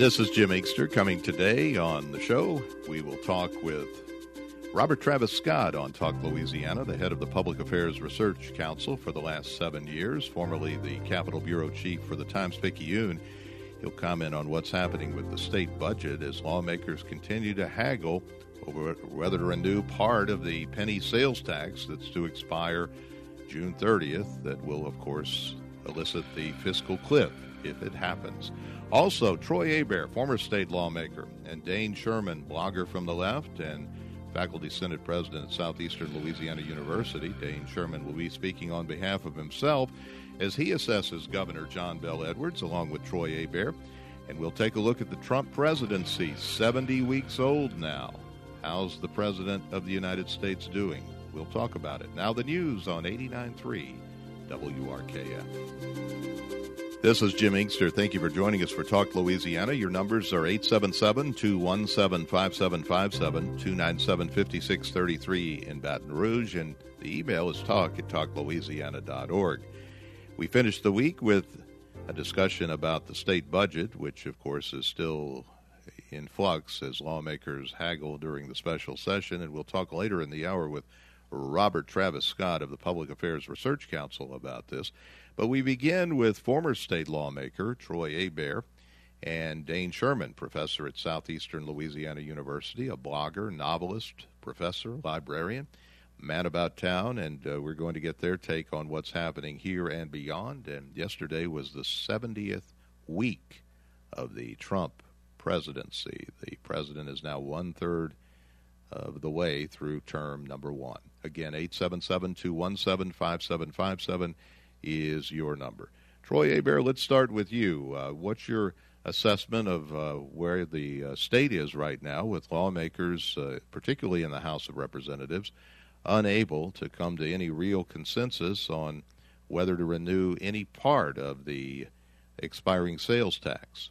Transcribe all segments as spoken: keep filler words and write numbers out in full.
This is Jim Inkster coming today on the show. We will talk with Robert Travis Scott on Talk Louisiana, the head of the Public Affairs Research Council for the last seven years, formerly the Capitol Bureau Chief for the Times-Picayune. He'll comment on what's happening with the state budget as lawmakers continue to haggle over whether to renew part of the penny sales tax that's to expire June thirtieth. That will, of course, elicit the fiscal cliff if it happens. Also, Troy Hebert, former state lawmaker, and Dane Sherman, blogger from the left and Faculty Senate President at Southeastern Louisiana University. Dane Sherman will be speaking on behalf of himself as he assesses Governor John Bel Edwards along with Troy Hebert. And we'll take a look at the Trump presidency, seventy weeks old now. How's the President of the United States doing? We'll talk about it. Now the news on eighty-nine point three W R K F. This is Jim Inkster. Thank you for joining us for Talk Louisiana. Your numbers are eight seven seven, two one seven, five seven five seven, two nine seven, five six three three in Baton Rouge, and the email is talk at talk louisiana dot org. We finished the week with a discussion about the state budget, which, of course, is still in flux as lawmakers haggle during the special session, and we'll talk later in the hour with Robert Travis Scott of the Public Affairs Research Council about this. But we begin with former state lawmaker Troy Hebert and Dane Sherman, professor at Southeastern Louisiana University, a blogger, novelist, professor, librarian, man about town, and uh, we're going to get their take on what's happening here and beyond. And yesterday was the seventieth week of the Trump presidency. The president is now one-third of the way through term number one. Again, eight seven seven, two one seven, five seven five seven is your number. Troy Hebert, let's start with you. Uh, what's your assessment of uh, where the uh, state is right now with lawmakers, uh, particularly in the House of Representatives, unable to come to any real consensus on whether to renew any part of the expiring sales tax?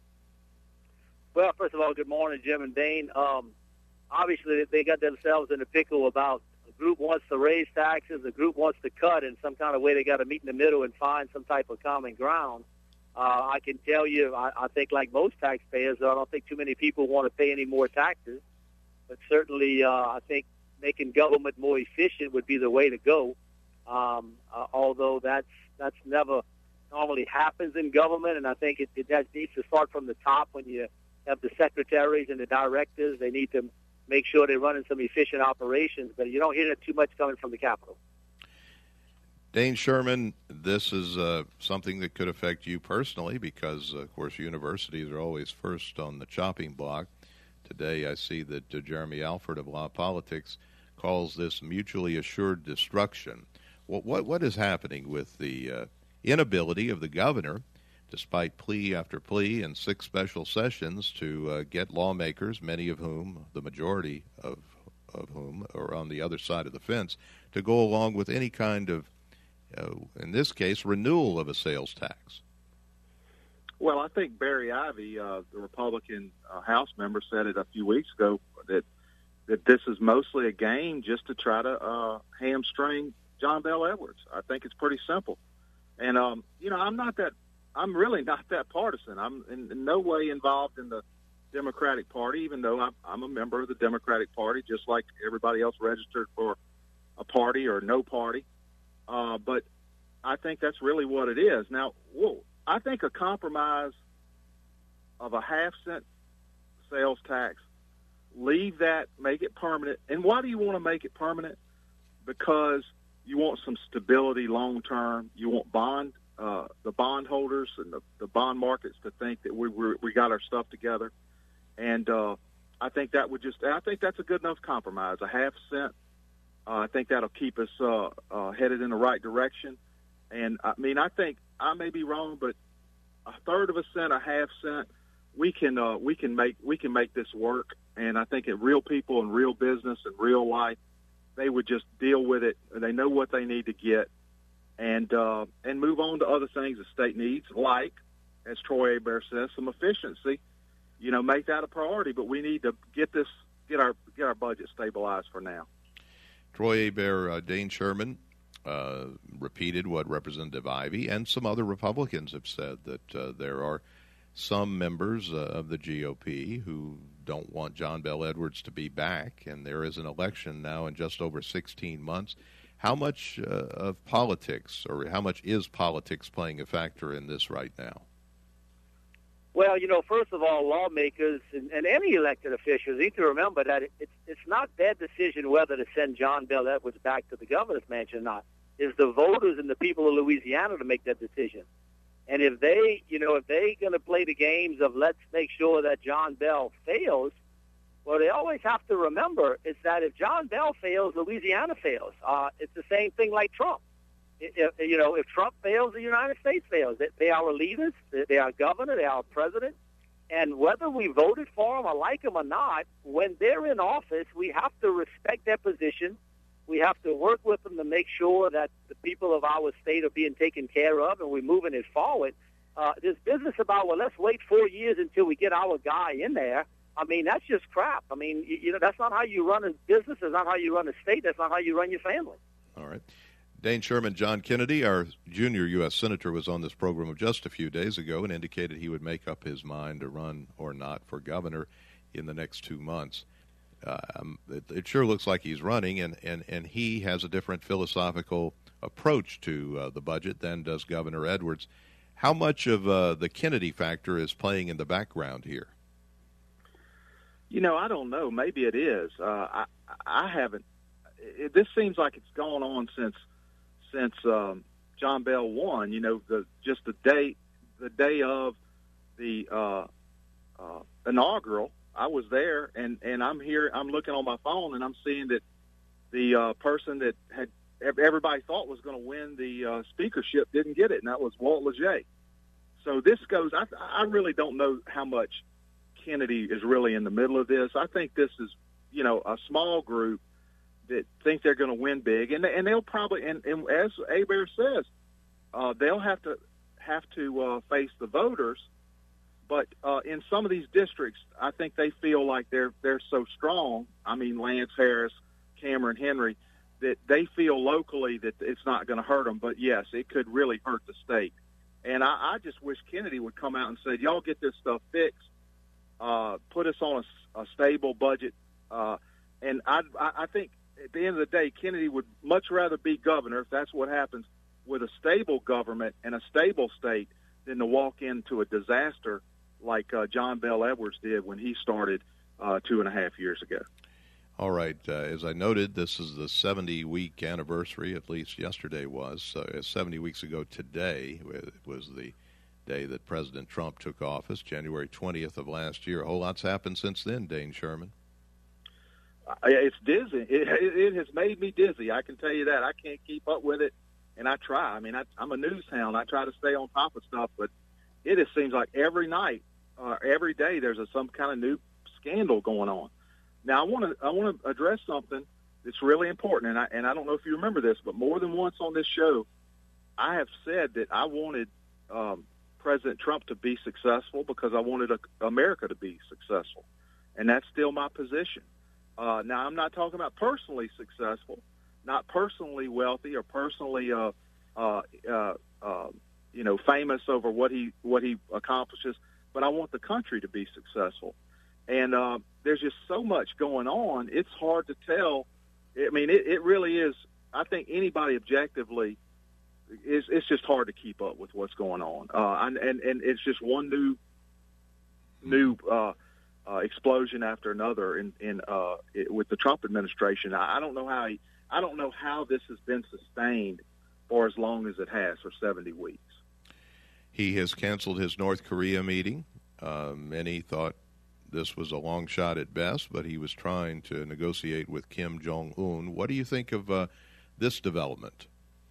Well, first of all, good morning, Jim and Dane. Um, obviously, they got themselves in a pickle about a group wants to raise taxes, the group wants to cut. In some kind of way, they got to meet in the middle and find some type of common ground. Uh, I can tell you, I, I think like most taxpayers, I don't think too many people want to pay any more taxes. But certainly, uh, I think making government more efficient would be the way to go. Um, uh, although that's that's never normally happens in government, and I think it, it that needs to start from the top when you have the secretaries and the directors. They need to make sure they're running some efficient operations, but you don't hear that too much coming from the Capitol. Dane Sherman, this is uh, something that could affect you personally because, of course, universities are always first on the chopping block. Today I see that uh, Jeremy Alford of Law Politics calls this mutually assured destruction. What, what, what is happening with the uh, inability of the governor, despite plea after plea and six special sessions, to uh, get lawmakers, many of whom, the majority of, of whom are on the other side of the fence, to go along with any kind of, uh, in this case, renewal of a sales tax? Well, I think Barry Ivey, uh, the Republican uh, House member, said it a few weeks ago that that this is mostly a game just to try to uh, hamstring John Bel Edwards. I think it's pretty simple. And, um, you know, I'm not that I'm really not that partisan. I'm in, in no way involved in the Democratic Party, even though I'm, I'm a member of the Democratic Party, just like everybody else registered for a party or no party. Uh, but I think that's really what it is. Now, whoa, I think a compromise of a half cent sales tax, leave that, make it permanent. And why do you want to make it permanent? Because you want some stability long term. You want bond Uh, the bondholders and the, the bond markets to think that we we we got our stuff together, and uh, I think that would just I think that's a good enough compromise. A half cent, uh, I think that'll keep us uh, uh, headed in the right direction. And I mean, I think I may be wrong, but a third of a cent, a half cent, we can uh, we can make we can make this work. And I think that real people in real business and real life, they would just deal with it. And they know what they need to get. And uh, and move on to other things the state needs, like, as Troy Hebert says, some efficiency. You know, make that a priority. But we need to get this, get our get our budget stabilized for now. Troy Hebert, uh, Dane Sherman uh, repeated what Representative Ivey and some other Republicans have said, that uh, there are some members uh, of the G O P who don't want John Bel Edwards to be back, and there is an election now in just over sixteen months. How much uh, of politics, or how much is politics playing a factor in this right now? Well, you know, first of all, lawmakers and, and any elected officials need to remember that it, it's it's not their decision whether to send John Bel Edwards back to the governor's mansion or not. It's the voters and the people of Louisiana to make that decision. And if they, you know, if they're going to play the games of let's make sure that John Bel fails, well, they always have to remember is that if John Bel fails, Louisiana fails. Uh, it's the same thing like Trump. If, you know, if Trump fails, the United States fails. They, they are our leaders. They are our governor. They are our president. And whether we voted for them or like them or not, when they're in office, we have to respect their position. We have to work with them to make sure that the people of our state are being taken care of and we're moving it forward. Uh, this business about, well, let's wait four years until we get our guy in there, I mean, that's just crap. I mean, you, you know, that's not how you run a business. That's not how you run a state. That's not how you run your family. All right. Dane Sherman, John Kennedy, our junior U S Senator, was on this program just a few days ago and indicated he would make up his mind to run or not for governor in the next two months. Uh, um, it, it sure looks like he's running, and, and, and he has a different philosophical approach to uh, the budget than does Governor Edwards. How much of uh, the Kennedy factor is playing in the background here? You know, I don't know. Maybe it is. Uh, I, I haven't. It, this seems like it's gone on since since um, John Bel won. You know, the just the day the day of the uh, uh, inaugural. I was there, and, and I'm here. I'm looking on my phone, and I'm seeing that the uh, person that had everybody thought was going to win the uh, speakership didn't get it, and that was Walt Leger. So this goes. I, I really don't know how much Kennedy is really in the middle of this. I think this is, you know, a small group that think they're going to win big, and and they'll probably, and, and as Hebert says, uh, they'll have to have to uh, face the voters. But uh, in some of these districts, I think they feel like they're they're so strong. I mean, Lance Harris, Cameron Henry, that they feel locally that it's not going to hurt them. But yes, it could really hurt the state. And I, I just wish Kennedy would come out and say, "Y'all get this stuff fixed. Uh, put us on a, a stable budget." Uh, and I, I think at the end of the day, Kennedy would much rather be governor, if that's what happens, with a stable government and a stable state, than to walk into a disaster like uh, John Bel Edwards did when he started uh, two and a half years ago. All right. Uh, as I noted, this is the seventy-week anniversary, at least yesterday was. Uh, seventy weeks ago today it was the day that President Trump took office, January twentieth of last year. A whole lot's happened since then, Dane Sherman. Uh, it's dizzy. It, it, it has made me dizzy, I can tell you that. I can't keep up with it, and I try. I mean, I, I'm a news hound. I try to stay on top of stuff, but it just seems like every night, Uh, every day there's a, some kind of new scandal going on. Now I want to I want to address something that's really important, and I and I don't know if you remember this, but more than once on this show, I have said that I wanted um, President Trump to be successful because I wanted a, America to be successful, and that's still my position. Uh, now I'm not talking about personally successful, not personally wealthy or personally uh, uh, uh, uh, you know famous over what he what he accomplishes. But I want the country to be successful. And uh, there's just so much going on, it's hard to tell. I mean, it, it really is. I think anybody objectively, is, it's just hard to keep up with what's going on. Uh, and, and, and it's just one new new uh, uh, explosion after another in, in uh, it, with the Trump administration. I, I don't know how he, I don't know how this has been sustained for as long as it has, for seventy weeks. He has canceled his North Korea meeting. Uh, many thought this was a long shot at best, but he was trying to negotiate with Kim Jong-un. What do you think of uh, this development?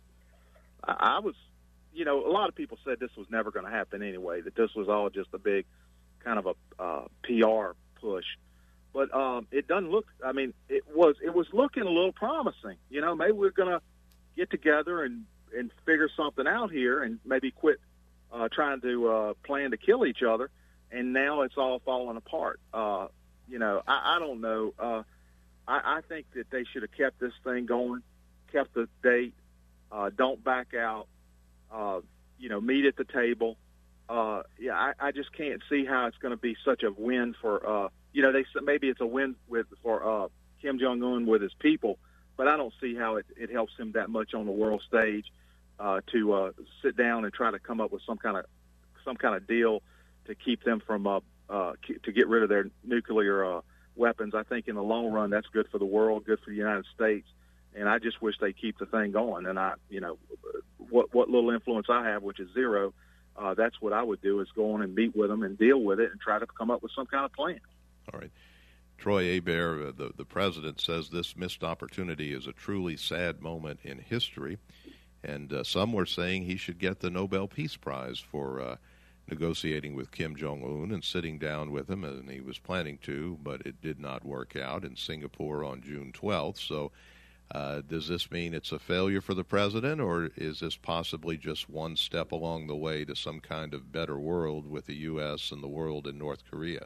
I was, you know, a lot of people said this was never going to happen anyway, that this was all just a big kind of a uh, P R push. But um, it doesn't look, I mean, it was it was looking a little promising. You know, maybe we're going to get together and, and figure something out here and maybe quit Uh, trying to uh, plan to kill each other, and now it's all falling apart. Uh, you know, I, I don't know. Uh, I, I think that they should have kept this thing going, kept the date, uh, don't back out, uh, you know, meet at the table. Uh, yeah, I, I, I just can't see how it's going to be such a win for, uh, you know, they maybe it's a win with for uh, Kim Jong-un with his people, but I don't see how it, it helps him that much on the world stage uh, to uh, sit down and try to come up with some kind of some kind of deal to keep them from uh, uh, to get rid of their nuclear uh, weapons. I think in the long run that's good for the world, good for the United States, and I just wish they keep the thing going. And I, you know, what what little influence I have, which is zero, uh, that's what I would do is go on and meet with them and deal with it and try to come up with some kind of plan. All right. Troy Hebert, uh, the, the president, says this missed opportunity is a truly sad moment in history, and uh, some were saying he should get the Nobel Peace Prize for uh, negotiating with Kim Jong-un and sitting down with him, and he was planning to, but it did not work out in Singapore on June twelfth. So uh, does this mean it's a failure for the president, or is this possibly just one step along the way to some kind of better world with the U S and the world in North Korea?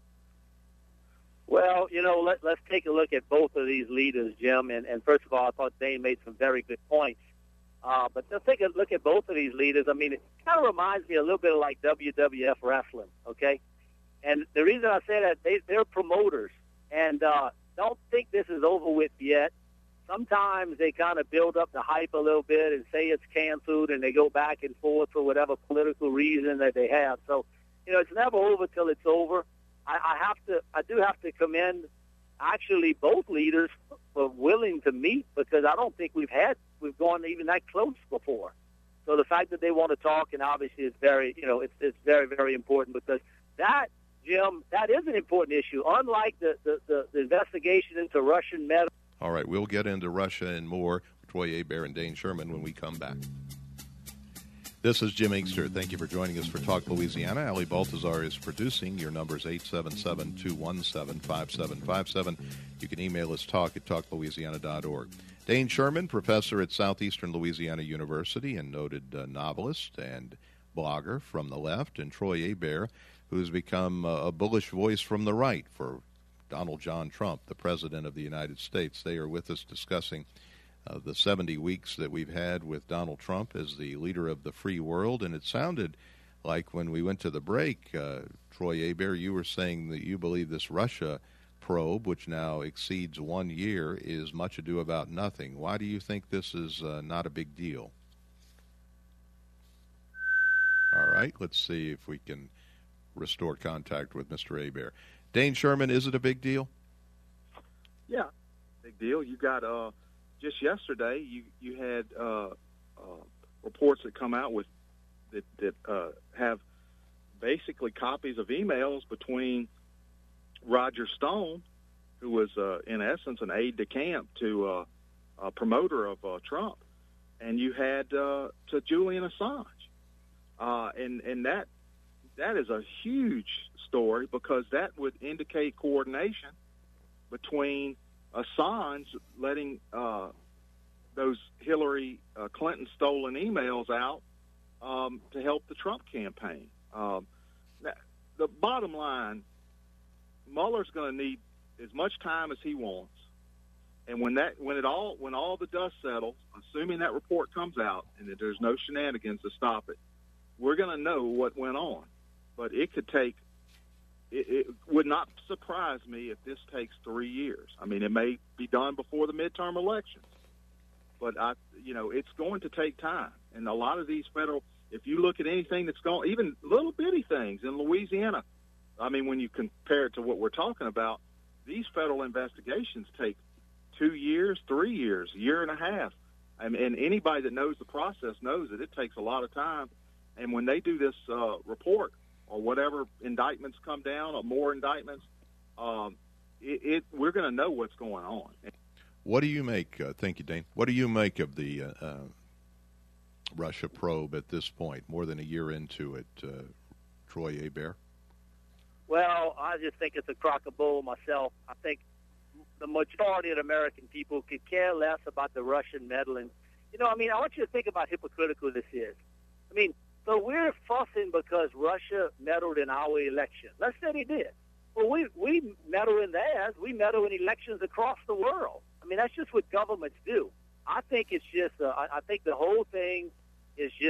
Well, you know, let, let's take a look at both of these leaders, Jim. And, and first of all, I thought Dane made some very good points. Uh, but let's take a look at both of these leaders. I mean, it kind of reminds me a little bit of like W W F wrestling, okay? And the reason I say that, they, they're promoters. And uh, don't think this is over with yet. Sometimes they kind of build up the hype a little bit and say it's canceled, and they go back and forth for whatever political reason that they have. So, you know, it's never over till it's over. I, I have to, I do have to commend actually both leaders for willing to meet, because I don't think we've had, we've gone even that close before. So the fact that they want to talk, and obviously it's very, you know, it's it's very, very important, because that, Jim, that is an important issue. Unlike the, the, the, the investigation into Russian metal. All right, we'll get into Russia and more with Troy Hebert and Dane Sherman when we come back. This is Jim Inkster. Thank you for joining us for Talk Louisiana. Ali Baltazar is producing. Your number is eight seven seven, two one seven, five seven five seven. You can email us talk at talk louisiana dot org. Dane Sherman, professor at Southeastern Louisiana University and noted uh, novelist and blogger from the left, and Troy Hebert, who has become uh, a bullish voice from the right for Donald John Trump, the President of the United States. They are with us discussing Uh, the seventy weeks that we've had with Donald Trump as the leader of the free world. And it sounded like when we went to the break, uh, Troy Hebert, you were saying that you believe this Russia probe, which now exceeds one year, is much ado about nothing. Why do you think this is uh, not a big deal? All right, let's see if we can restore contact with Mister Hebert. Dane Sherman, is it a big deal? Yeah, big deal. You got... uh. Just yesterday, you you had uh, uh, reports that come out with that that uh, have basically copies of emails between Roger Stone, who was uh, in essence an aide de camp to uh, a promoter of uh, Trump, and you had uh, to Julian Assange, uh, and and that that is a huge story, because that would indicate coordination between Assange letting uh, those Hillary uh, Clinton stolen emails out um, to help the Trump campaign. Um, now, the bottom line, Mueller's going to need as much time as he wants, and when that when it all when all the dust settles, assuming that report comes out and that there's no shenanigans to stop it, we're going to know what went on. But it could take. It, it would not surprise me if this takes three years. I mean, it may be done before the midterm elections, but I, you know, it's going to take time. And a lot of these federal, if you look at anything that's going, even little bitty things in Louisiana, I mean, when you compare it to what we're talking about, these federal investigations take two years, three years, a year and a half. I mean, and anybody that knows the process knows that it takes a lot of time. And when they do this uh, report, or whatever indictments come down, or more indictments, um, it, it we're going to know what's going on. What do you make, uh, thank you, Dane, what do you make of the uh, uh, Russia probe at this point, more than a year into it, uh, Troy Hebert? Well, I just think it's a crock of bull myself. I think the majority of the American people could care less about the Russian meddling. You know, I mean, I want you to think about how hypocritical this is. I mean, so we're fussing because Russia meddled in our election. Let's say they did. Well, we we meddle in theirs. We meddle in elections across the world. I mean, that's just what governments do. I think it's just. Uh, I, I think the whole thing is just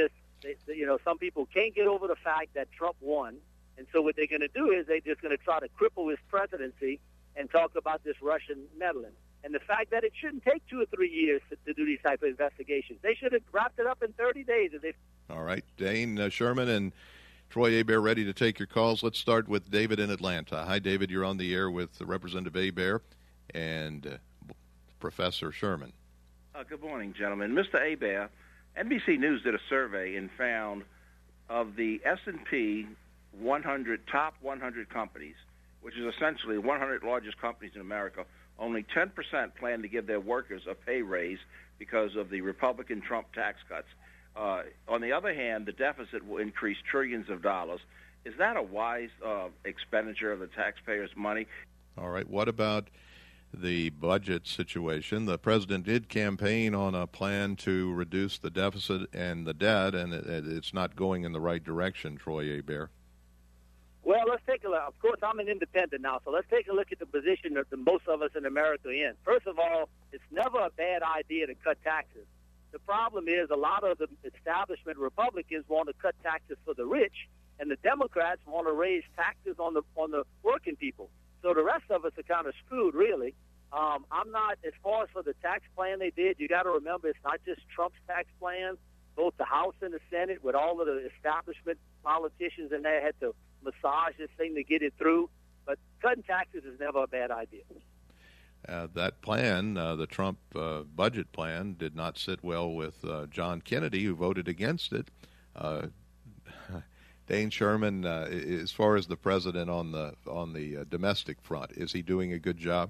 they, they, you know, some people can't get over the fact that Trump won. And so what they're going to do is they're just going to try to cripple his presidency and talk about this Russian meddling. And the fact that it shouldn't take two or three years to, to do these type of investigations. They should have wrapped it up in thirty days. If they... All right, Dane uh, Sherman and Troy Hebert ready to take your calls. Let's start with David in Atlanta. Hi, David. You're on the air with Representative Hebert and uh, Professor Sherman. Uh, good morning, gentlemen. Mister Hebert, N B C News did a survey and found of the S and P one hundred top one hundred companies, which is essentially one hundred largest companies in America, only ten percent plan to give their workers a pay raise because of the Republican Trump tax cuts. Uh, on the other hand, the deficit will increase trillions of dollars. Is that a wise uh, expenditure of the taxpayers' money? All right. What about the budget situation? The president did campaign on a plan to reduce the deficit and the debt, and it, it's not going in the right direction, Troy Hebert. Well, let's take a look. Of course, I'm an independent now, so let's take a look at the position that the, most of us in America are in. First of all, it's never a bad idea to cut taxes. The problem is a lot of the establishment Republicans want to cut taxes for the rich, and the Democrats want to raise taxes on the on the working people. So the rest of us are kind of screwed, really. Um, I'm not, as far as for the tax plan they did, you got to remember it's not just Trump's tax plan. Both the House and the Senate, with all of the establishment politicians in there, had to massage this thing to get it through. But cutting taxes is never a bad idea. Uh, that plan, uh, the Trump uh, budget plan, did not sit well with uh, John Kennedy, who voted against it. Uh, Dane Sherman, uh, as far as the president on the on the uh, domestic front, is he doing a good job?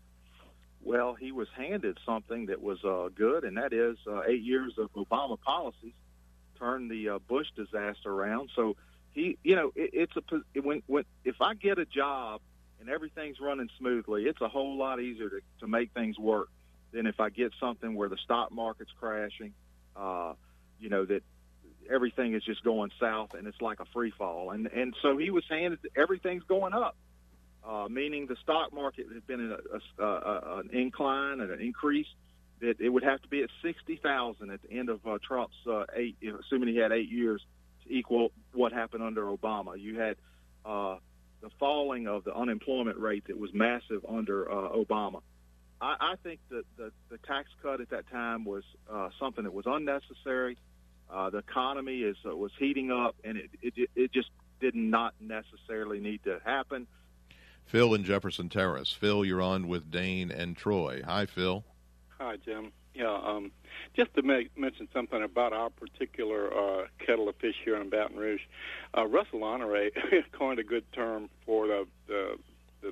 Well, he was handed something that was uh, good, and that is uh, eight years of Obama policies turned the uh, Bush disaster around. So he, you know, it, it's a when when if I get a job and everything's running smoothly, it's a whole lot easier to, to make things work than if I get something where the stock market's crashing, uh, you know, that everything is just going south and it's like a free fall. And and so he was handed everything's going up, uh, meaning the stock market had been in a, a, a, an incline and an increase, that it would have to be at sixty thousand at the end of uh, Trump's uh, eight, assuming he had eight years, to equal what happened under Obama. You had uh, the falling of the unemployment rate that was massive under uh, Obama. I, I think that the, the tax cut at that time was uh, something that was unnecessary. Uh, the economy is uh, was heating up, and it, it it just did not necessarily need to happen. Phil in Jefferson Terrace. Phil, you're on with Dane and Troy. Hi, Phil. Hi, Jim. Yeah, um, just to make, mention something about our particular uh, kettle of fish here in Baton Rouge, uh, Russell Honore coined a good term for the the the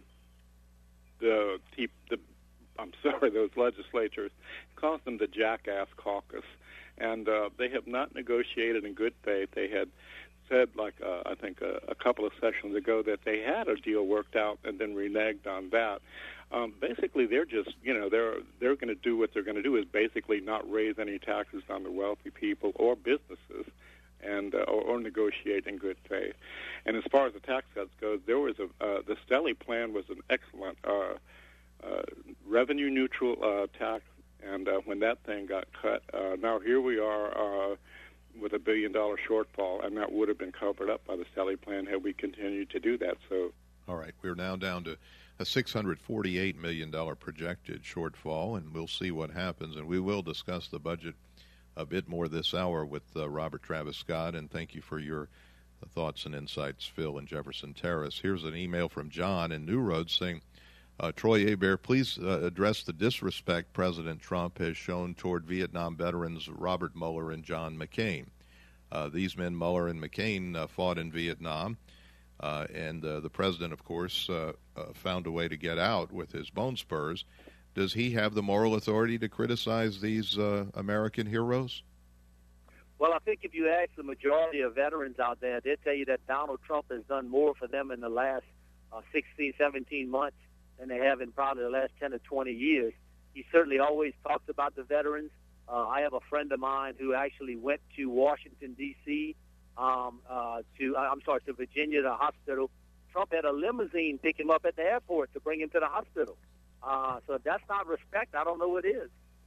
the, the, the I'm sorry, those legislatures. He calls them the jackass caucus, and uh, they have not negotiated in good faith. They had said, like uh, I think a, a couple of sessions ago, that they had a deal worked out and then reneged on that. Um, basically, they're just, you know, they're they're going to do what they're going to do is basically not raise any taxes on the wealthy people or businesses, and uh, or, or negotiate in good faith. And as far as the tax cuts goes, there was a uh, the Stelly plan was an excellent uh, uh, revenue neutral uh, tax, and uh, when that thing got cut, uh, now here we are uh, with a billion dollar shortfall, and that would have been covered up by the Stelly plan had we continued to do that. So, all right, we're now down to a six hundred forty-eight million dollars projected shortfall, and we'll see what happens. And we will discuss the budget a bit more this hour with uh, Robert Travis Scott, and thank you for your thoughts and insights, Phil in Jefferson Terrace. Here's an email from John in New Road saying, uh, Troy Hebert, please uh, address the disrespect President Trump has shown toward Vietnam veterans Robert Mueller and John McCain. Uh, these men, Mueller and McCain, uh, fought in Vietnam. Uh, and uh, the president, of course, uh, uh, found a way to get out with his bone spurs. Does he have the moral authority to criticize these uh, American heroes? Well, I think if you ask the majority of veterans out there, they'll tell you that Donald Trump has done more for them in the last uh, sixteen, seventeen months than they have in probably the last ten or twenty years. He certainly always talks about the veterans. Uh, I have a friend of mine who actually went to Washington, D C, Um, uh, to I'm sorry, to Virginia, the hospital. Trump had a limousine pick him up at the airport to bring him to the hospital. Uh, so if that's not respect, I don't know what is.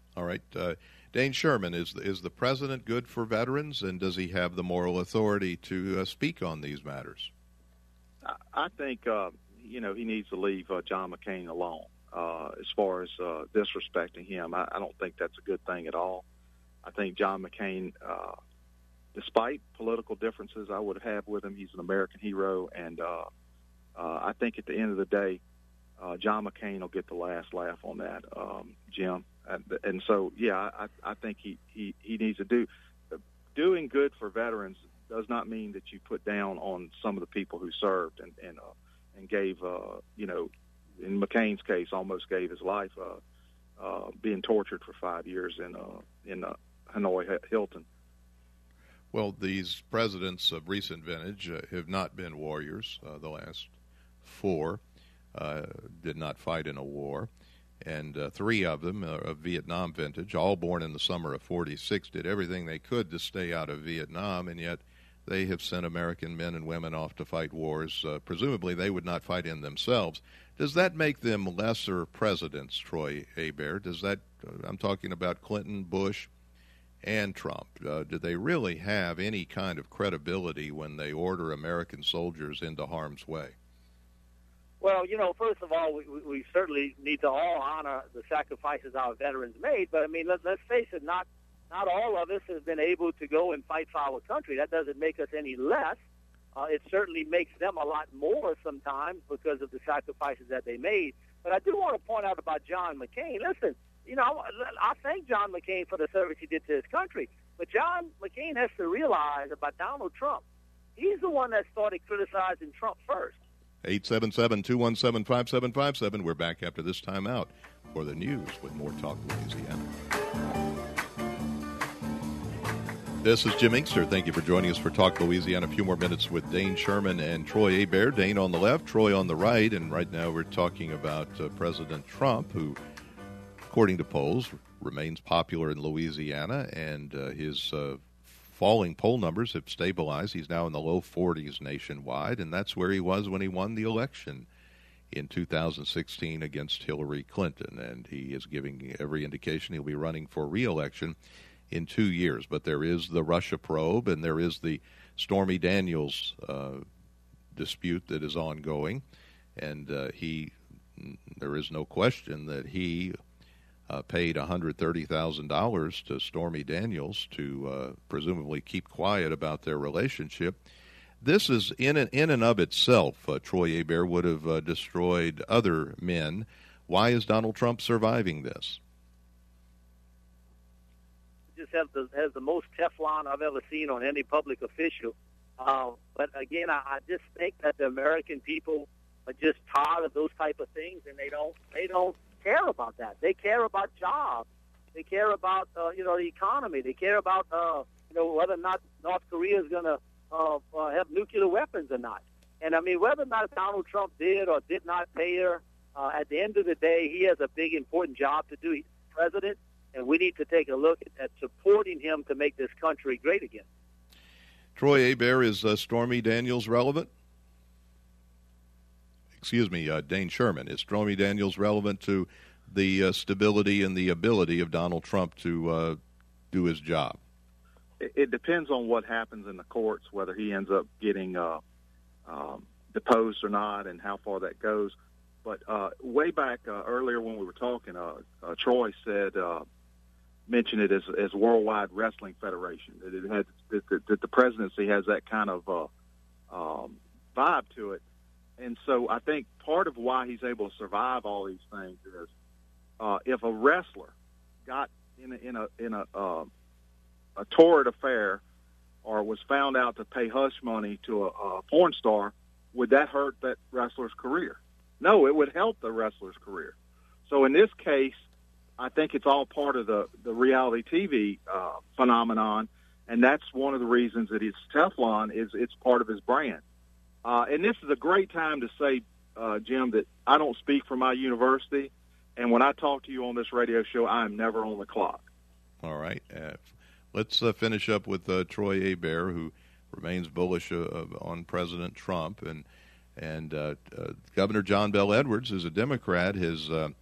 All right. Uh, Dane Sherman, is is the president good for veterans, and does he have the moral authority to uh, speak on these matters? I, I think, uh, you know, he needs to leave uh, John McCain alone uh, as far as uh, disrespecting him. I, I don't think that's a good thing at all. I think John McCain, uh, despite political differences I would have with him, he's an American hero, and uh, uh, I think at the end of the day, uh, John McCain will get the last laugh on that, um, Jim. And, and so, yeah, I, I think he, he, he needs to do doing good for veterans does not mean that you put down on some of the people who served and and, uh, and gave, uh, you know, in McCain's case, almost gave his life uh, uh, being tortured for five years in uh, in uh, Hanoi Hilton. Well, these presidents of recent vintage uh, have not been warriors. Uh, the last four uh, did not fight in a war. And uh, three of them are of Vietnam vintage, all born in the summer of forty-six, did everything they could to stay out of Vietnam, and yet they have sent American men and women off to fight wars. Uh, presumably they would not fight in themselves. Does that make them lesser presidents, Troy Hebert? Does that, uh, I'm talking about Clinton, Bush, and Trump. Uh, do they really have any kind of credibility when they order American soldiers into harm's way? Well, you know, first of all, we, we certainly need to all honor the sacrifices our veterans made. But, I mean, let, let's face it, not not all of us have been able to go and fight for our country. That doesn't make us any less. Uh, it certainly makes them a lot more sometimes because of the sacrifices that they made. But I do want to point out about John McCain. Listen, you know, I, I thank John McCain for the service he did to his country. But John McCain has to realize about Donald Trump. He's the one that started criticizing Trump first. eight seven seven, two one seven, five seven five seven. We're back after this time out for the news with more Talk Louisiana. This is Jim Inkster. Thank you for joining us for Talk Louisiana. A few more minutes with Dane Sherman and Troy Hebert. Dane on the left, Troy on the right. And right now we're talking about uh, President Trump, who, according to polls, remains popular in Louisiana. And uh, his uh, falling poll numbers have stabilized. He's now in the low forties nationwide. And that's where he was when he won the election in two thousand sixteen against Hillary Clinton. And he is giving every indication he'll be running for re-election in two years. But there is the Russia probe, and there is the Stormy Daniels uh, dispute that is ongoing. And uh, he, there is no question that he uh, paid one hundred thirty thousand dollars to Stormy Daniels to uh, presumably keep quiet about their relationship. This is, in and, in and of itself, uh, Troy Hebert would have uh, destroyed other men. Why is Donald Trump surviving this? Just has the, has the most Teflon I've ever seen on any public official. Uh, but again, I, I just think that the American people are just tired of those type of things, and they don't they don't care about that. They care about jobs. They care about uh, you know the economy. They care about uh, you know whether or not North Korea is going to uh, uh, have nuclear weapons or not. And I mean, whether or not Donald Trump did or did not pay her, uh, at the end of the day, he has a big important job to do. He's president. And we need to take a look at, at supporting him to make this country great again. Troy Hebert, is uh, Stormy Daniels relevant? Excuse me, uh, Dane Sherman. Is Stormy Daniels relevant to the uh, stability and the ability of Donald Trump to uh, do his job? It, it depends on what happens in the courts, whether he ends up getting uh, um, deposed or not, and how far that goes. But uh, way back uh, earlier when we were talking, uh, uh, Troy said, uh, mentioned it as, as Worldwide Wrestling Federation, that it had that the, that the presidency has that kind of uh, um, vibe to it. And so I think part of why he's able to survive all these things is uh, if a wrestler got in a, in a in a uh, a torrid affair or was found out to pay hush money to a, a porn star, would that hurt that wrestler's career? No, it would help the wrestler's career. So in this case, I think it's all part of the, the reality T V uh, phenomenon, and that's one of the reasons that it's Teflon is it's part of his brand. Uh, and this is a great time to say, uh, Jim, that I don't speak for my university, and when I talk to you on this radio show, I am never on the clock. All right. Uh, let's uh, finish up with uh, Troy Hebert, who remains bullish uh, on President Trump. And And uh, uh, Governor John Bel Edwards, who's a Democrat, has uh,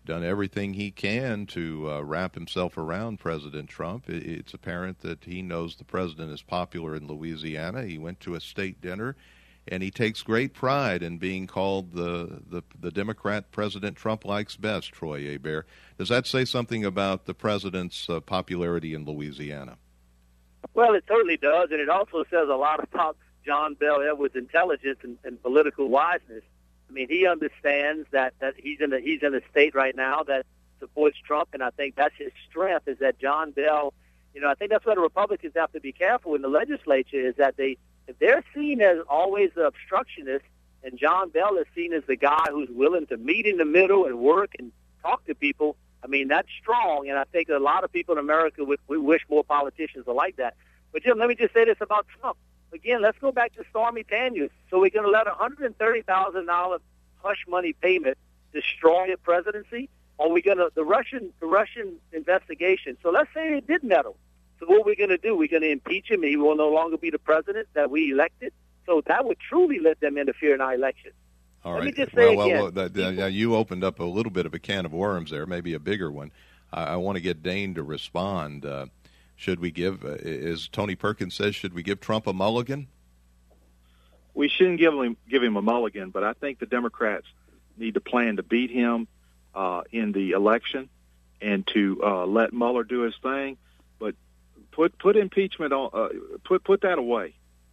done everything he can to uh, wrap himself around President Trump. It, it's apparent that he knows the president is popular in Louisiana. He went to a state dinner, and he takes great pride in being called the, the, the Democrat President Trump likes best, Troy Hebert. Does that say something about the president's uh, popularity in Louisiana? Well, it certainly does, and it also says a lot about John Bel Edwards' intelligence and, and political wiseness. I mean, he understands that, that he's in a, he's in a state right now that supports Trump, and I think that's his strength, is that John Bel, you know, I think that's why the Republicans have to be careful in the legislature, is that they, if they're seen as always the obstructionist, and John Bel is seen as the guy who's willing to meet in the middle and work and talk to people, I mean, that's strong, and I think a lot of people in America, would, we wish more politicians are like that. But, Jim, let me just say this about Trump. Again, let's go back to Stormy Daniels. So we're going to let a one hundred thirty thousand dollars hush money payment destroy a presidency? Or are we going to, the Russian, the Russian investigation, so let's say it did meddle. So what are we going to do? We're going to impeach him. He will no longer be the president that we elected. So that would truly let them interfere in our election. All let right. me just say well, again. Well, well that, uh, you opened up a little bit of a can of worms there, maybe a bigger one. I, I want to get Dane to respond. Uh, should we give, uh, as Tony Perkins says, should we give Trump a mulligan? We shouldn't give him give him a mulligan, but I think the Democrats need to plan to beat him uh, in the election and to uh, let Mueller do his thing. But put put impeachment on uh, put put that away.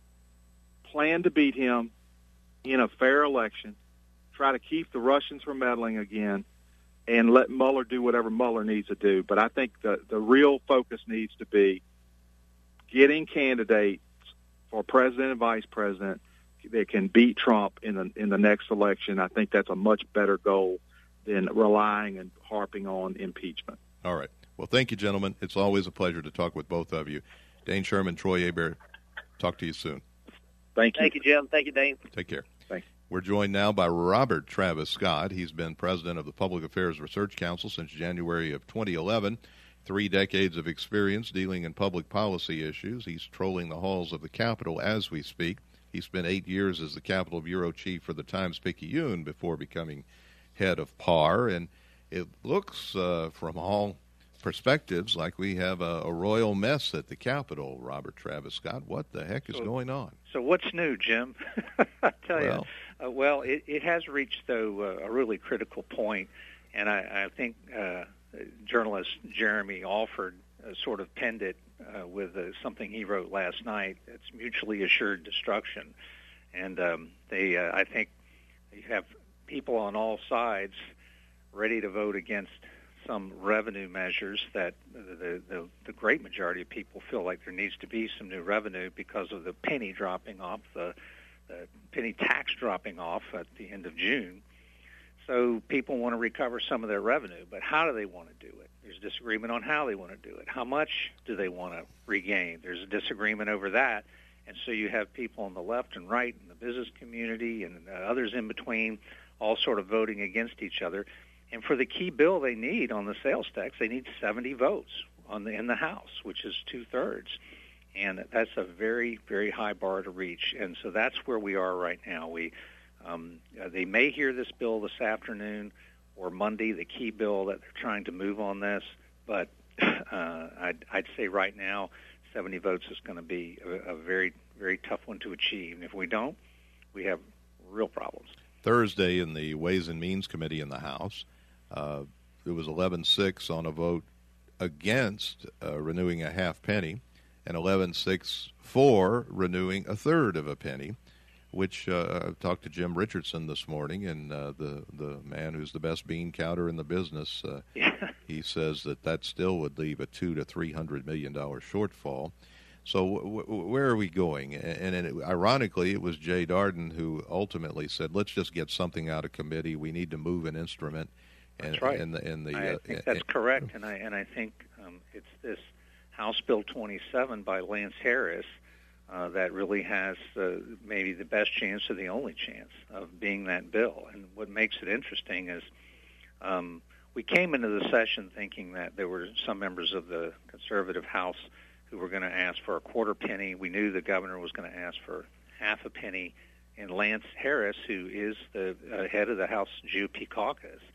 Plan to beat him in a fair election. Try to keep the Russians from meddling again, and let Mueller do whatever Mueller needs to do. But I think the the real focus needs to be getting candidates for president and vice president that can beat Trump in the in the next election. I think that's a much better goal than relying and harping on impeachment. All right. Well, thank you, gentlemen. It's always a pleasure to talk with both of you. Dane Sherman, Troy Hebert, talk to you soon. Thank you. Thank you, Jim. Thank you, Dane. Take care. Thanks. We're joined now by Robert Travis Scott. He's been president of the Public Affairs Research Council since January of twenty eleven. Three decades of experience dealing in public policy issues. He's trolling the halls of the Capitol as we speak. He spent eight years as the Capitol Bureau Chief for the Times-Picayune before becoming head of P A R. And it looks, uh, from all perspectives, like we have a, a royal mess at the Capitol. Robert Travis Scott, what the heck is so, going on? So what's new, Jim? I tell well, you, uh, well, it, it has reached, though, uh, a really critical point, and I, I think uh, journalist Jeremy Alford uh, sort of penned it uh, with uh, something he wrote last night. It's mutually assured destruction, and um, they, uh, I think, you have people on all sides ready to vote against some revenue measures that the, the, the great majority of people feel like there needs to be some new revenue because of the penny dropping off, the, the penny tax dropping off at the end of June. So people want to recover some of their revenue, but how do they want to do it? There's disagreement on how they want to do it. How much do they want to regain? There's a disagreement over that. And so you have people on the left and right in the business community and uh, others in between all sort of voting against each other. And for the key bill they need on the sales tax, they need seventy votes on the, in the House, which is two-thirds. And that's a very, very high bar to reach. And so that's where we are right now. We um, they may hear this bill this afternoon or Monday, the key bill that they're trying to move on this. But uh, I'd, I'd say right now seventy votes is going to be a, a very, very tough one to achieve. And if we don't, we have real problems. Thursday in the Ways and Means Committee in the House, uh, it was eleven six on a vote against uh, renewing a half penny and eleven six for renewing a third of a penny, which uh, I talked to Jim Richardson this morning, and uh, the, the man who's the best bean counter in the business, uh, yeah. he says that that still would leave a two to three hundred million dollars shortfall. So w- w- where are we going? And, and it, ironically, it was Jay Darden who ultimately said, let's just get something out of committee. We need to move an instrument. And, that's right. And the, and the, I uh, think that's correct. And I, and I think um, it's this House Bill twenty-seven by Lance Harris uh, that really has uh, maybe the best chance or the only chance of being that bill. And what makes it interesting is um, we came into the session thinking that there were some members of the conservative House who were going to ask for a quarter penny. We knew the governor was going to ask for half a penny. And Lance Harris, who is the uh, head of the House G O P caucus,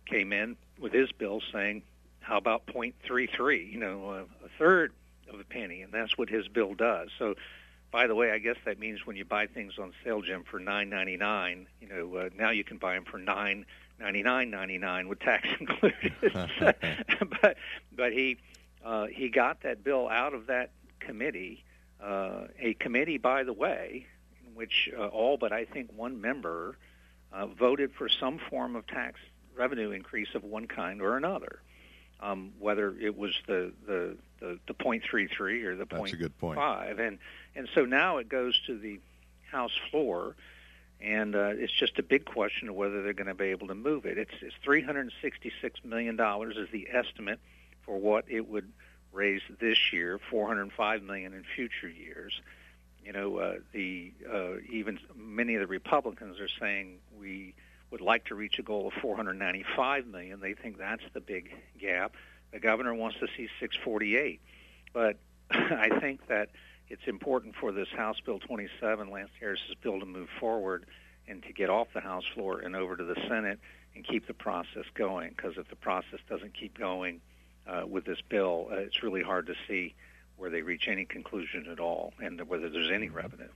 came in with his bill saying, how about point three three, you know, a, a third of a penny, and that's what his bill does. So, by the way, I guess that means when you buy things on sale, Jim, for nine ninety-nine, you know, uh, now you can buy them for nine ninety-nine ninety-nine with tax included. but but he uh, he got that bill out of that committee, uh, a committee, by the way, in which uh, all but I think one member uh, voted for some form of tax revenue increase of one kind or another. Um, whether it was the the, the, the point three three or the That's point a good point. five, and and so now it goes to the House floor, and uh, it's just a big question of whether they're going to be able to move it. It's, it's three hundred sixty-six million dollars is the estimate for what it would raise this year, four hundred five million dollars in future years. You know, uh, the uh, even many of the Republicans are saying we would like to reach a goal of four hundred ninety-five million dollars. They think that's the big gap. The governor wants to see six forty-eight. But I think that it's important for this House Bill twenty-seven, Lance Harris's bill, to move forward and to get off the House floor and over to the Senate and keep the process going, because if the process doesn't keep going uh, with this bill, uh, it's really hard to see where they reach any conclusion at all and whether there's any revenue.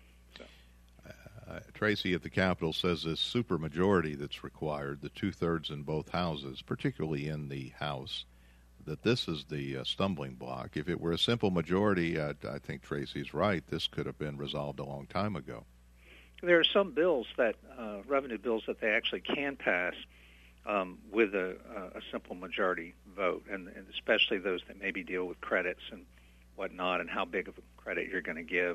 Uh, Tracy at the Capitol says this supermajority that's required, the two-thirds in both houses, particularly in the House, that this is the uh, stumbling block. If it were a simple majority, uh, I think Tracy's right, this could have been resolved a long time ago. There are some bills that, uh, revenue bills, that they actually can pass um, with a, a simple majority vote, and, and especially those that maybe deal with credits and whatnot and how big of a credit you're going to give.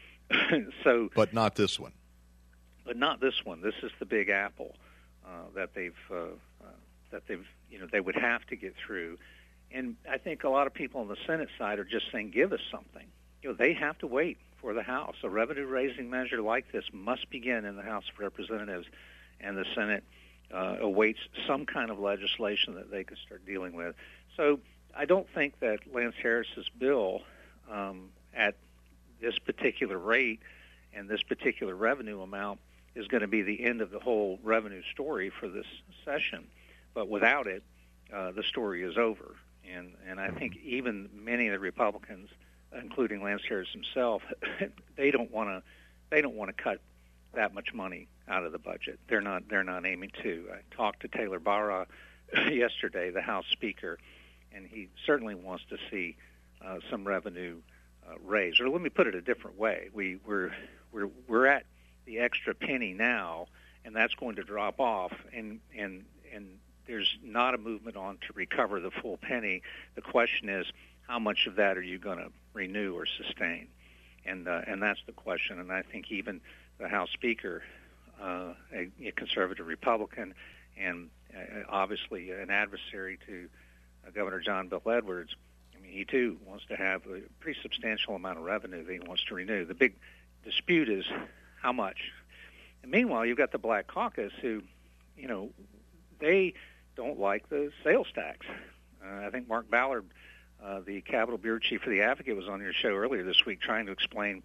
so, But not this one. But not this one. This is the Big Apple uh, that they've uh, uh, that they've you know they would have to get through, and I think a lot of people on the Senate side are just saying, give us something. You know, they have to wait for the House. A revenue-raising measure like this must begin in the House of Representatives, and the Senate uh, awaits some kind of legislation that they could start dealing with. So I don't think that Lance Harris's bill um, at this particular rate and this particular revenue amount is going to be the end of the whole revenue story for this session. But without it, uh, the story is over. And and I think even many of the Republicans, including Lance Harris himself, they don't want to they don't want to cut that much money out of the budget. They're not they're not aiming to. I talked to Taylor Barra yesterday, the House Speaker, and he certainly wants to see uh, some revenue uh, raised. Or let me put it a different way: we we're we're we're at the extra penny now, and that's going to drop off, and and and there's not a movement on to recover the full penny. The question is, how much of that are you going to renew or sustain? And uh, and that's the question. And I think even the House Speaker, uh, a, a conservative Republican, and uh, obviously an adversary to uh, Governor John Bel Edwards, I mean, he too wants to have a pretty substantial amount of revenue that he wants to renew. The big dispute is how much. And meanwhile, you've got the Black Caucus who, you know, they don't like the sales tax. Uh, I think Mark Ballard, uh, the Capitol Bureau Chief for the Advocate, was on your show earlier this week trying to explain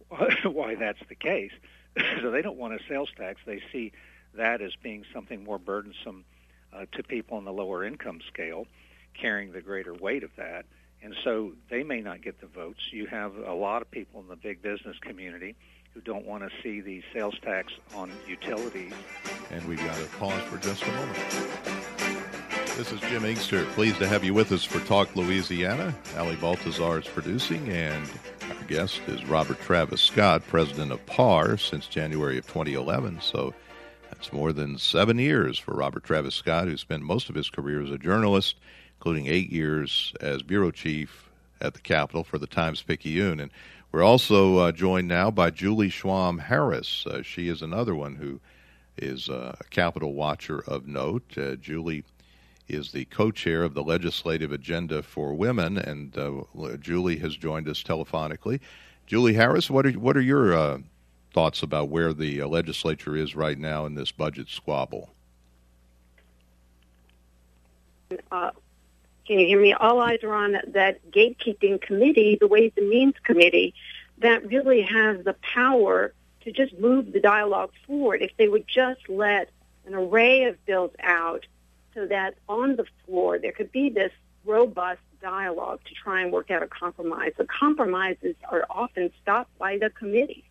why that's the case. So they don't want a sales tax. They see that as being something more burdensome uh, to people on the lower income scale, carrying the greater weight of that. And so they may not get the votes. You have a lot of people in the big business community who don't want to see the sales tax on utilities. And we've got to pause for just a moment. This is Jim Inkster. Pleased to have you with us for Talk Louisiana. Ali Baltazar is producing, and our guest is Robert Travis Scott, president of P A R since January of twenty eleven. So that's more than seven years for Robert Travis Scott, who spent most of his career as a journalist, including eight years as bureau chief at the Capitol for the Times-Picayune. And we're also uh, joined now by Julie Schwam Harris. Uh, she is another one who is uh, a Capitol watcher of note. Uh, Julie is the co-chair of the Legislative Agenda for Women, and uh, Julie has joined us telephonically. Julie Harris, what are what are your uh, thoughts about where the uh, legislature is right now in this budget squabble? Uh, can you hear me? All eyes are on that gatekeeping committee, the Ways and Means Committee, that really has the power to just move the dialogue forward. If they would just let an array of bills out so that on the floor there could be this robust dialogue to try and work out a compromise. The compromises are often stopped by the committee.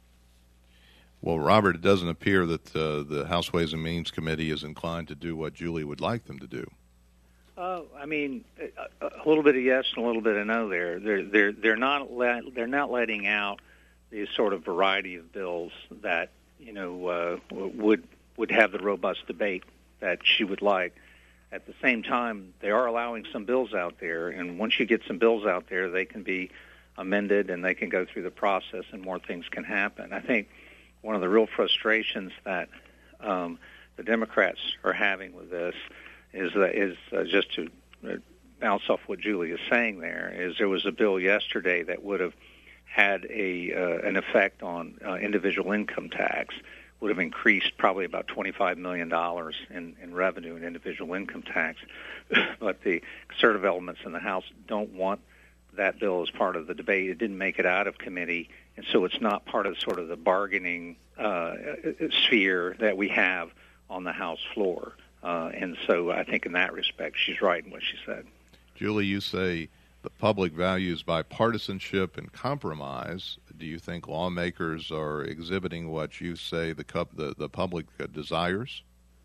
Well, Robert, it doesn't appear that uh, the House Ways and Means Committee is inclined to do what Julie would like them to do. Uh, I mean, a, a little bit of yes and a little bit of no. There, they're they're they're not let, they're not letting out the sort of variety of bills that you know uh, would would have the robust debate that she would like. At the same time, they are allowing some bills out there, and once you get some bills out there, they can be amended and they can go through the process, and more things can happen. I think one of the real frustrations that um, the Democrats are having with this is that is uh, just to bounce off what Julie is saying. There is there was a bill yesterday that would have had a uh, an effect on uh, individual income tax. Would have increased probably about twenty-five million dollars in, in revenue in individual income tax. But the conservative elements in the House don't want that bill as part of the debate. It didn't make it out of committee, and so it's not part of sort of the bargaining uh, sphere that we have on the House floor. Uh, and so I think in that respect, she's right in what she said. Julie, you say the public values bipartisanship and compromise. Do you think lawmakers are exhibiting what you say the the, the public desires?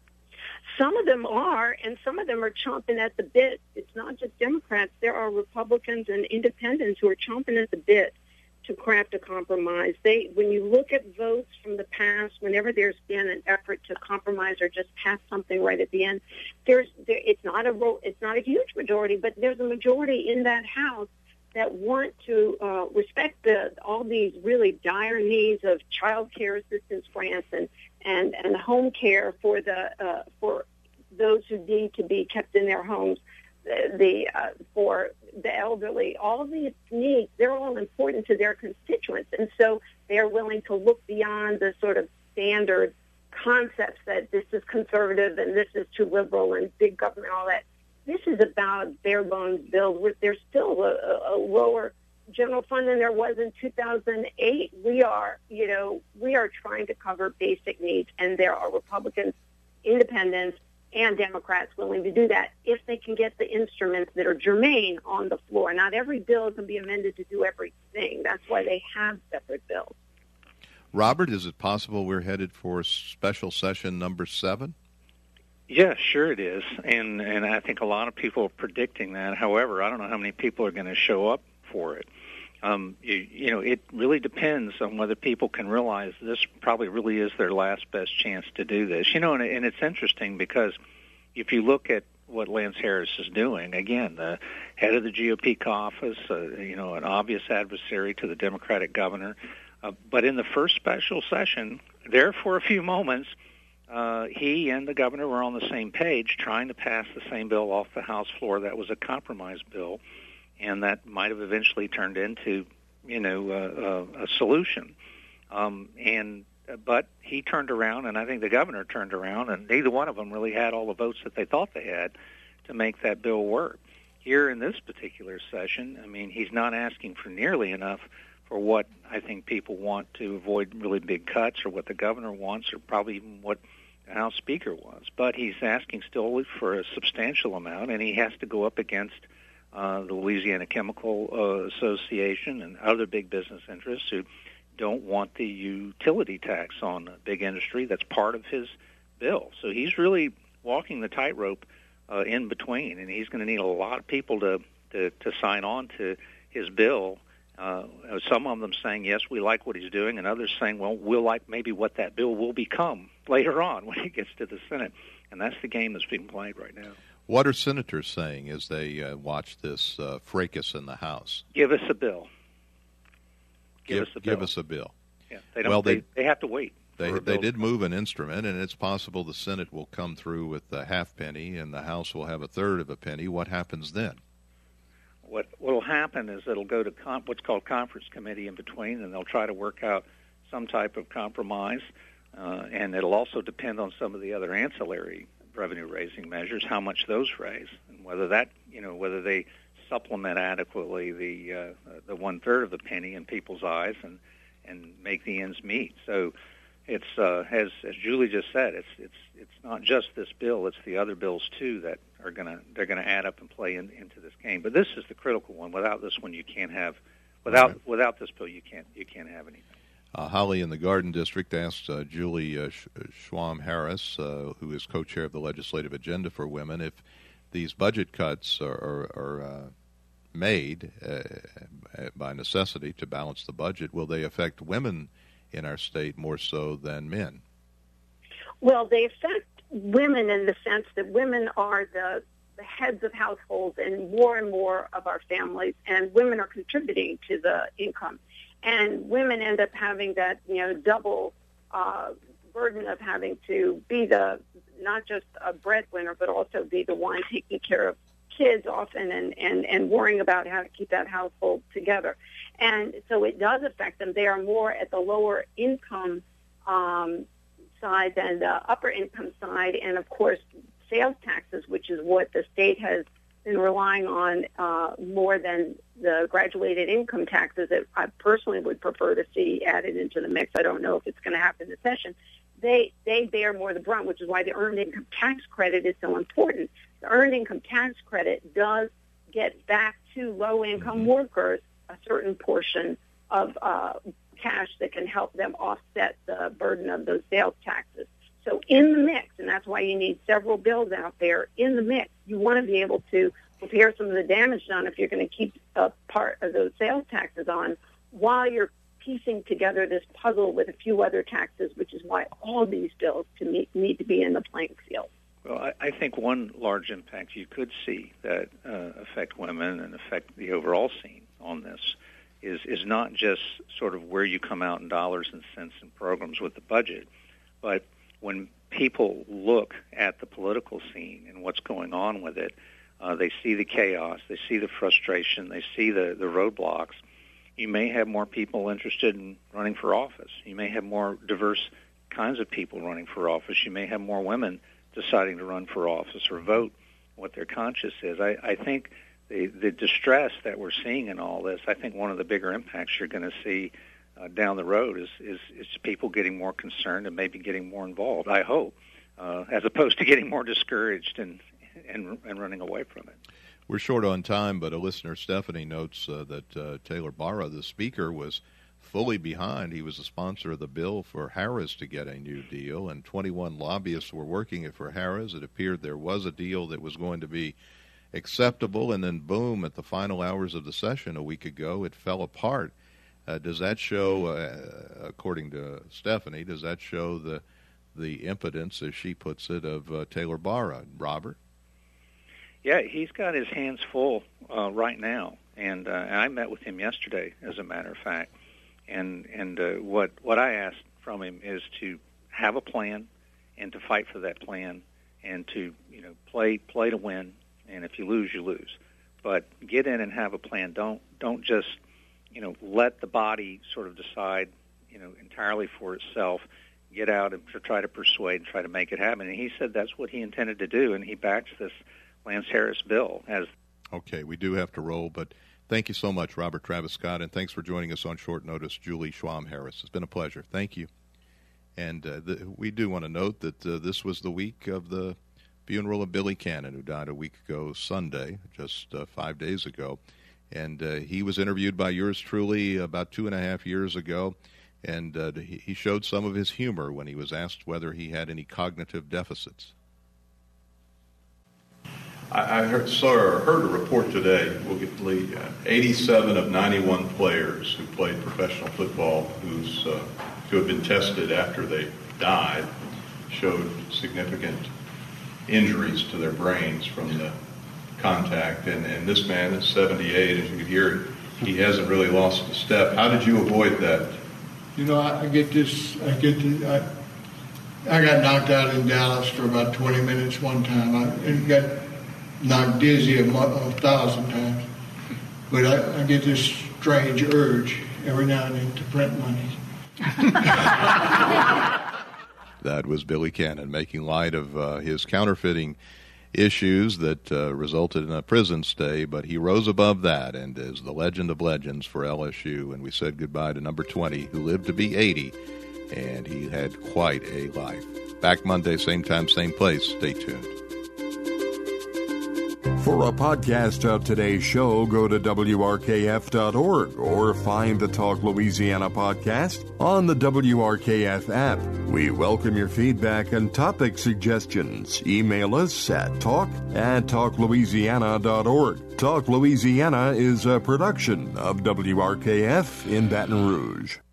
Some of them are, and some of them are chomping at the bit. It's not just Democrats. There are Republicans and independents who are chomping at the bit to craft a compromise. They, when you look at votes from the past, whenever there's been an effort to compromise or just pass something right at the end, there's there, it's not a it's not a huge majority, but there's a majority in that House that want to uh, respect the, all these really dire needs of child care assistance grants and, and, and home care for the uh, for those who need to be kept in their homes, the, the uh, for the elderly. All of these needs, they're all important to their constituents, and so they're willing to look beyond the sort of standard concepts that this is conservative and this is too liberal and big government, all that. This is about bare bones bills. There's still a, a lower general fund than there was in two thousand eight. We are, you know, we are trying to cover basic needs, and there are Republicans, independents, and Democrats willing to do that if they can get the instruments that are germane on the floor. Not every bill can be amended to do everything. That's why they have separate bills. Robert, is it possible we're headed for special session number seven? Yeah, sure it is, and and I think a lot of people are predicting that. However, I don't know how many people are going to show up for it. Um, you, you know, it really depends on whether people can realize this probably really is their last best chance to do this. You know, and, and it's interesting because if you look at what Lance Harris is doing, again, the head of the G O P caucus, uh, you know, an obvious adversary to the Democratic governor, uh, but in the first special session, there for a few moments, Uh, he and the governor were on the same page trying to pass the same bill off the House floor that was a compromise bill, and that might have eventually turned into, you know, uh, uh, a solution. Um, and But he turned around, and I think the governor turned around, and neither one of them really had all the votes that they thought they had to make that bill work. Here in this particular session, I mean, he's not asking for nearly enough for what I think people want to avoid really big cuts, or what the governor wants, or probably even what the House Speaker wants. But he's asking still for a substantial amount, and he has to go up against uh, the Louisiana Chemical uh, Association and other big business interests who don't want the utility tax on big industry. That's part of his bill. So he's really walking the tightrope uh, in between, and he's going to need a lot of people to, to, to sign on to his bill. Uh, some of them saying, yes, we like what he's doing, and others saying, well, we'll like maybe what that bill will become later on when he gets to the Senate. And that's the game that's being played right now. What are senators saying as they uh, watch this uh, fracas in the House? Give us a bill. Give, give us a bill. Give us a bill. Yeah, they don't, well, they, they, they have to wait. They they did move an instrument, and it's possible the Senate will come through with a half penny, and the House will have a third of a penny. What happens then? What will happen is it'll go to com- what's called conference committee in between, and they'll try to work out some type of compromise. Uh, and it'll also depend on some of the other ancillary revenue-raising measures, how much those raise, and whether that, you know, whether they supplement adequately the uh, the one third of the penny in people's eyes and and make the ends meet. So it's uh, as as Julie just said, it's it's it's not just this bill; it's the other bills too that are gonna they're gonna add up and play in, into this game. But this is the critical one. Without this one, you can't have without right. without this bill, you can't you can't have anything. Uh, Holly in the Garden District asked uh, Julie uh, Schwam Harris, uh, who is co-chair of the Legislative Agenda for Women, if these budget cuts are, are, are uh, made uh, by necessity to balance the budget, will they affect women in our state more so than men? Well, they affect women in the sense that women are the, the heads of households in more and more of our families, and women are contributing to the income. And women end up having that, you know, double uh, burden of having to be the, not just a breadwinner, but also be the one taking care of kids often and, and, and worrying about how to keep that household together. And so it does affect them. They are more at the lower income um, side than the upper income side. And, of course, sales taxes, which is what the state has been relying on uh, more than the graduated income taxes that I personally would prefer to see added into the mix. I don't know if it's going to happen this session. They they bear more the brunt, which is why the earned income tax credit is so important. The earned income tax credit does get back to low-income workers a certain portion of uh, cash that can help them offset the burden of those sales taxes. So in the mix, and that's why you need several bills out there, in the mix, you want to be able to repair some of the damage done if you're going to keep a part of those sales taxes on while you're piecing together this puzzle with a few other taxes, which is why all these bills to meet, need to be in the playing field. Well, I, I think one large impact you could see that uh, affect women and affect the overall scene on this is, is not just sort of where you come out in dollars and cents and programs with the budget, but when people look at the political scene and what's going on with it, uh, they see the chaos, they see the frustration, they see the, the roadblocks. You may have more people interested in running for office. You may have more diverse kinds of people running for office. You may have more women deciding to run for office or vote what their conscience is. I, I think the, the distress that we're seeing in all this, I think one of the bigger impacts you're going to see Uh, down the road is, is, is people getting more concerned and maybe getting more involved, I hope, uh, as opposed to getting more discouraged and, and and running away from it. We're short on time, but a listener, Stephanie, notes uh, that uh, Taylor Barra, the speaker, was fully behind. He was the sponsor of the bill for Harris to get a new deal, and twenty-one lobbyists were working it for Harris. It appeared there was a deal that was going to be acceptable, and then boom, at the final hours of the session a week ago, it fell apart. Uh, does that show, uh, according to Stephanie, does that show the the impotence, as she puts it, of uh, Taylor Barra? Robert? Yeah, he's got his hands full uh, right now, and, uh, and I met with him yesterday, as a matter of fact. And and uh, what what I asked from him is to have a plan and to fight for that plan and to you know play play to win. And if you lose, you lose. But get in and have a plan. Don't don't just you know, let the body sort of decide, you know, entirely for itself, get out and try to persuade and try to make it happen. And he said that's what he intended to do, and he backs this Lance Harris bill. As Okay, we do have to roll, but thank you so much, Robert Travis Scott, and thanks for joining us on short notice, Julie Schwam Harris. It's been a pleasure. Thank you. And uh, the, we do want to note that uh, this was the week of the funeral of Billy Cannon, who died a week ago Sunday, just uh, five days ago. And uh, he was interviewed by yours truly about two and a half years ago, and uh, he showed some of his humor when he was asked whether he had any cognitive deficits. I, I heard, saw or heard a report today, we'll get to lead, uh, eighty-seven of ninety-one players who played professional football who's, uh, who have been tested after they died showed significant injuries to their brains from the contact, and, and this man is seventy-eight, as you can hear, he hasn't really lost a step. How did you avoid that? You know, I, I get this, I get this, I, I got knocked out in Dallas for about twenty minutes one time. I got knocked dizzy a, a thousand times. But I, I get this strange urge every now and then to print money. That was Billy Cannon making light of uh, his counterfeiting issues that uh, resulted in a prison stay, but he rose above that and is the legend of legends for L S U. And we said goodbye to number twenty, who lived to be eighty, and he had quite a life. Back Monday, same time, same place. Stay tuned. For a podcast of today's show, go to W R K F dot org or find the Talk Louisiana podcast on the W R K F app. We welcome your feedback and topic suggestions. Email us at talk at talk louisiana dot org. Talk Louisiana is a production of W R K F in Baton Rouge.